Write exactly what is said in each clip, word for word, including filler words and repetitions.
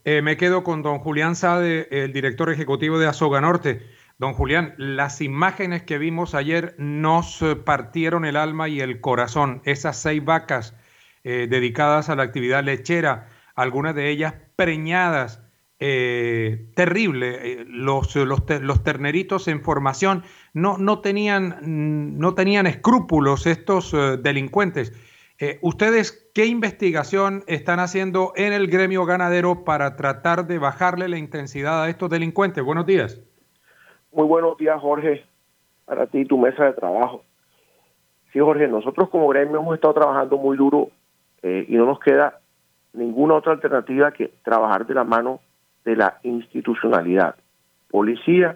Eh, me quedo con don Julián Sade, el director ejecutivo de Asoga Norte. Don Julián, las imágenes que vimos ayer nos eh, partieron el alma y el corazón. Esas seis vacas eh, dedicadas a la actividad lechera, algunas de ellas preñadas, eh, terrible. Eh, los, los, te- los terneritos en formación no, no tenían, mm, no tenían escrúpulos estos eh, delincuentes. Eh, ¿ustedes qué investigación están haciendo en el gremio ganadero para tratar de bajarle la intensidad a estos delincuentes? Buenos días. Muy buenos días, Jorge, para ti y tu mesa de trabajo. Sí, Jorge, nosotros como gremio hemos estado trabajando muy duro eh, y no nos queda ninguna otra alternativa que trabajar de la mano de la institucionalidad. Policía,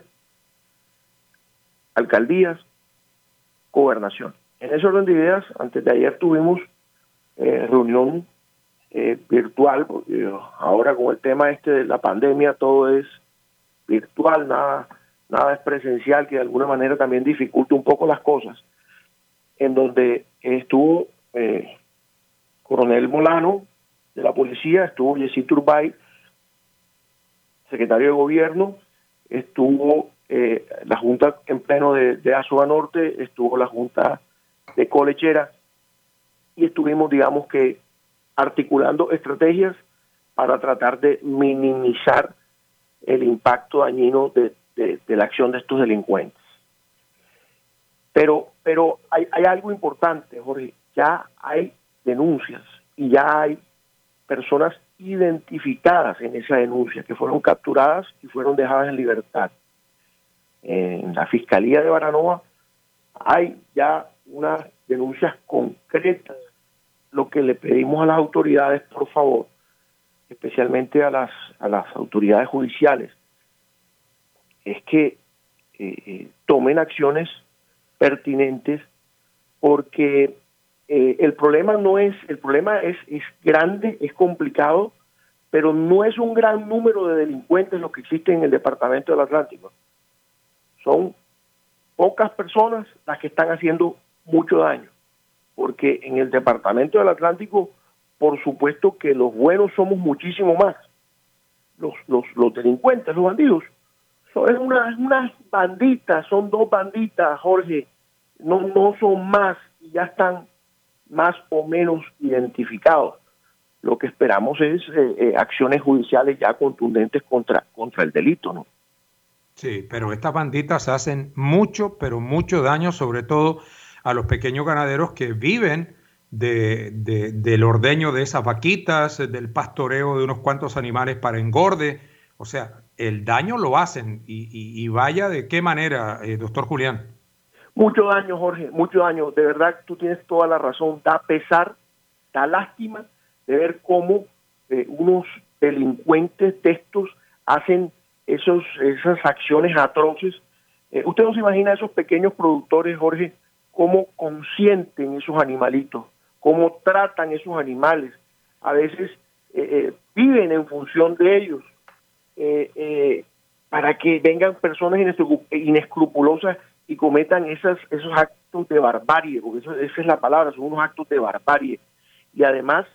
alcaldías, gobernación. En ese orden de ideas, antes de ayer tuvimos eh, reunión eh, virtual, porque ahora con el tema este de la pandemia todo es virtual, nada, nada es presencial, que de alguna manera también dificulta un poco las cosas, en donde estuvo eh, Coronel Molano de la policía, estuvo Yessi Turbay, secretario de gobierno, estuvo eh, la Junta en pleno de, de Azoa Norte, estuvo la Junta de Colechera, y estuvimos, digamos que, articulando estrategias para tratar de minimizar el impacto dañino de, de, de la acción de estos delincuentes. Pero, pero hay, hay algo importante, Jorge, ya hay denuncias y ya hay personas identificadas en esa denuncia que fueron capturadas y fueron dejadas en libertad. En la Fiscalía de Baranoa hay ya unas denuncias concretas. Lo que le pedimos a las autoridades, por favor, especialmente a las, a las autoridades judiciales, es que eh, tomen acciones pertinentes, porque eh, el problema no es, el problema es, es grande, es complicado, pero no es un gran número de delincuentes los que existen en el departamento del Atlántico. Son pocas personas las que están haciendo mucho daño, porque en el departamento del Atlántico, por supuesto que los buenos somos muchísimo más. Los, los, los delincuentes, los bandidos, son unas, unas banditas, son dos banditas, Jorge, no, no son más, y ya están más o menos identificados. Lo que esperamos es eh, eh, acciones judiciales ya contundentes contra, contra el delito, ¿no? Sí, pero estas banditas hacen mucho, pero mucho daño, sobre todo a los pequeños ganaderos que viven de, de- del ordeño de esas vaquitas, del pastoreo de unos cuantos animales para engorde. O sea, el daño lo hacen y, y- y vaya de qué manera, eh, doctor Julián. Mucho daño, Jorge, mucho daño. De verdad, tú tienes toda la razón. Da pesar, da lástima de ver cómo eh, unos delincuentes de estos hacen esos, esas acciones atroces. Eh, usted no se imagina esos pequeños productores, Jorge, cómo consienten esos animalitos, cómo tratan esos animales. A veces eh, eh, viven en función de ellos, eh, eh, para que vengan personas inescrupulosas y cometan esas, esos actos de barbarie, porque eso, esa es la palabra, son unos actos de barbarie. Y además,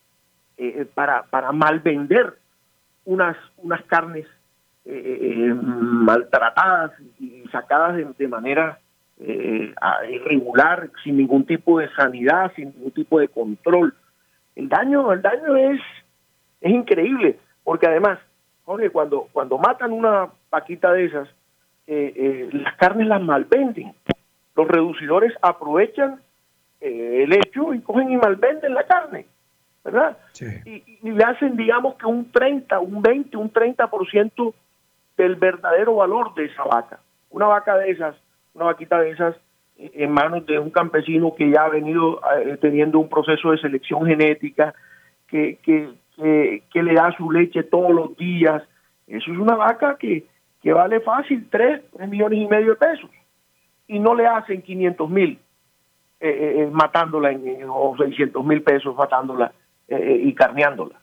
eh, para, para malvender unas, unas carnes eh, eh, maltratadas y sacadas de, de manera eh, irregular, sin ningún tipo de sanidad, sin ningún tipo de control. El daño, el daño es, es increíble, porque además, Jorge, cuando, cuando matan una vaquita de esas, eh, eh, las carnes las malvenden. Los reducidores aprovechan eh, el hecho y cogen y malvenden la carne, ¿verdad? Sí. Y, y le hacen, digamos que un treinta, un veinte, un treinta por ciento del verdadero valor de esa vaca. Una vaca de esas, una vaquita de esas, eh, en manos de un campesino que ya ha venido eh, teniendo un proceso de selección genética, que, que, que, que le da su leche todos los días. Eso es una vaca que, que vale fácil tres, tres millones y medio de pesos. Y no le hacen quinientos mil eh, eh, matándola en, o seiscientos mil pesos matándola eh, y carneándola.